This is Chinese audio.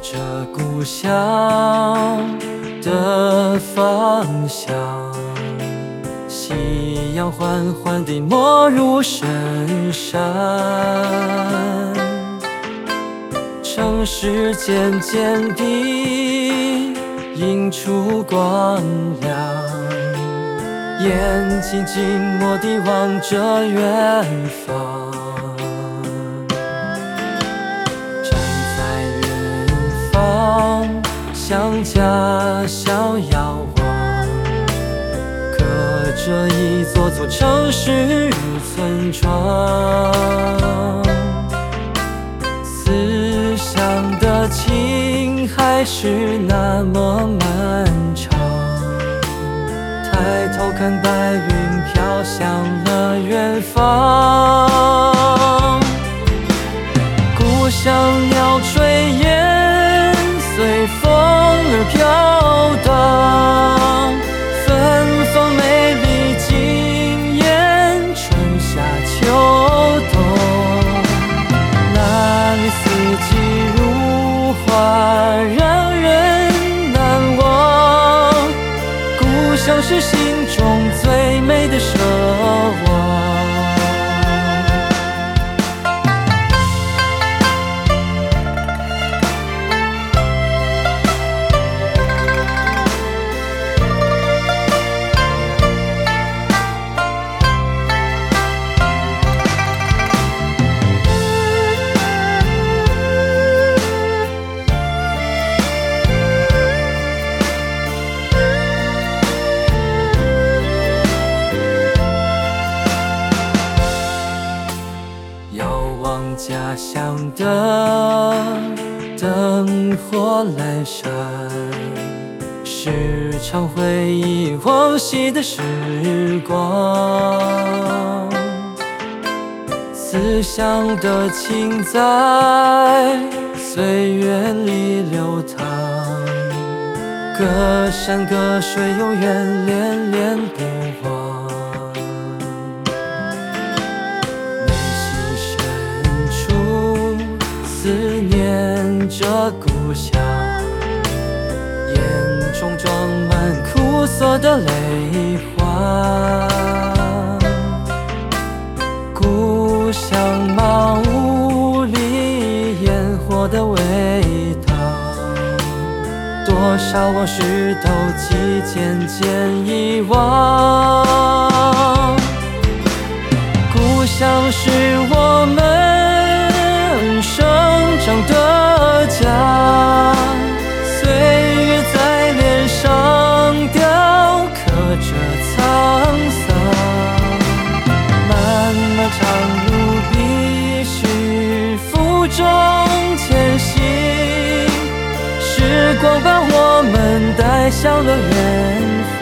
着故乡的方向，夕阳缓缓地没入深山，城市渐渐地映出光亮，眼睛静默地望着远方，站在远方向家乡遥望，隔着一座座城市村庄，思乡的情还是那么漫长，抬头看白云飘向了远方，故乡鸟炊烟随风儿飘荡，芬芳美丽惊艳春夏秋冬，那里四季如画让人难忘，故乡是心中最美的奢望。家乡的灯火阑珊，时常回忆往昔的时光，思乡的情在岁月里流淌，隔山隔水永远恋恋不忘，思念着故乡，眼中装满苦涩的泪花，故乡茅屋里烟火的味道，多少往事都即渐渐遗忘，故乡是我们生长的家，岁月在脸上雕刻着沧桑，漫漫长路必须负重前行，时光把我们带向了远方。